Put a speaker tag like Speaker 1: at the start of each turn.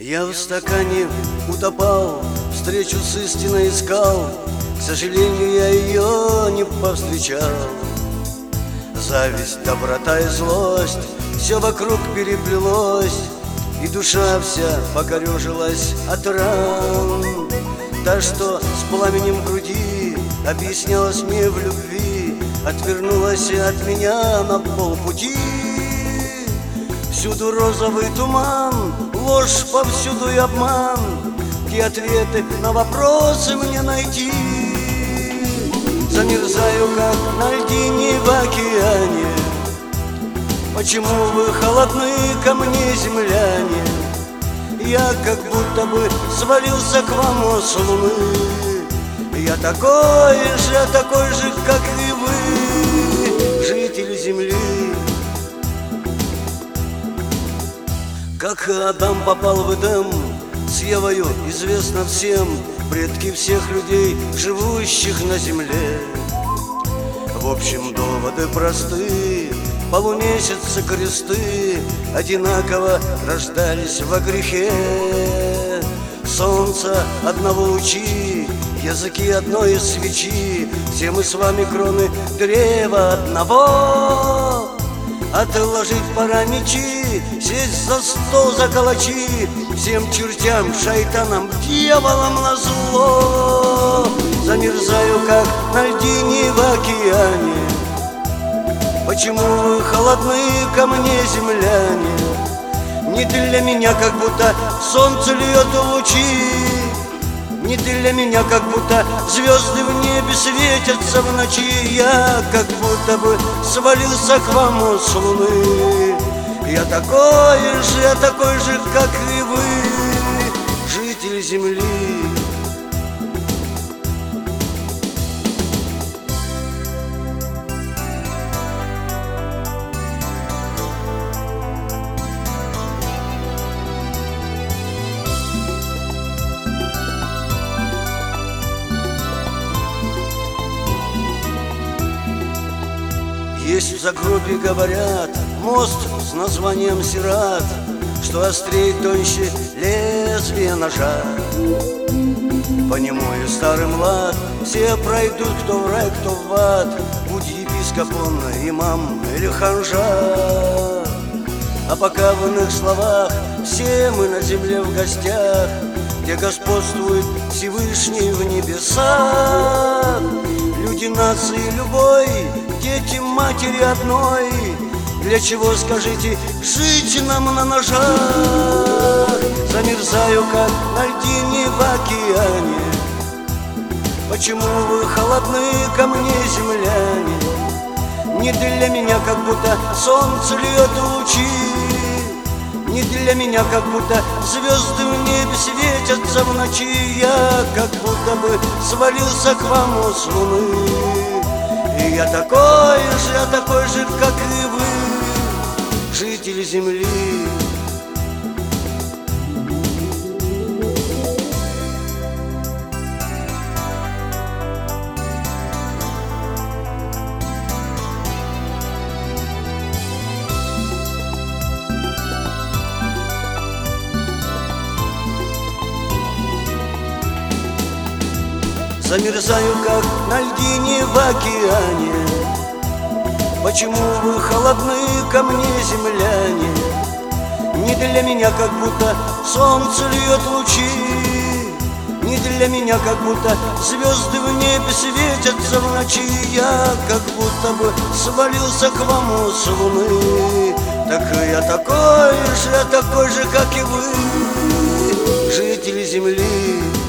Speaker 1: Я в стакане утопал, встречу с истиной искал, к сожалению, я ее не повстречал. Зависть, доброта и злость, все вокруг переплелось, и душа вся покорежилась от ран. Та, что с пламенем в груди объяснялась мне в любви, отвернулась от меня на полпути. Всюду розовый туман, ложь повсюду и обман, где ответы на вопросы мне найти? Замерзаю, как на льдине в океане. Почему вы холодны ко мне, земляне? Я как будто бы свалился к вам с луны. Я такой же, как и вы, житель земли. Как Адам попал в Эдем, с Евою известно всем, предки всех людей, живущих на земле. В общем, доводы просты, полумесяцы, кресты одинаково рождались во грехе. Солнца одного лучи, языки одной свечи, все мы с вами кроны древа одного. Отложить пора мечи, сесть за стол, за калачи, всем чертям, шайтанам, дьяволам назло. Замерзаю, как на льдине в океане. Почему вы холодны ко мне, земляне? Не для меня, как будто солнце льет лучи, не для меня, как будто звезды в небе светятся в ночи. Я как будто бы свалился к вам с луны. Я такой же, как и вы, житель земли. Есть в загробе, говорят, мост с названием Сират, что острее тоньше лезвия ножа. По нему и старый млад все пройдут, кто в рай, кто в ад, будь епископ он, имам или ханжа. А пока в иных словах все мы на земле в гостях, где господствует Всевышний в небесах. Люди нации любой, дети матери одной, для чего, скажите, жить нам на ножах? Замерзаю, как на льдине в океане. Почему вы холодны ко мне, земляне? Не для меня, как будто солнце льет лучи, не для меня, как будто звезды в небе светятся в ночи. Я как будто бы свалился к вам с луны. И я такой же, как и вы, житель земли. Замерзаю, как на льдине в океане. Почему вы холодны ко мне, земляне? Не для меня, как будто солнце льет лучи, не для меня, как будто звезды в небе светятся в ночи. Я как будто бы свалился к вам с луны. Так я такой же, как и вы, жители земли.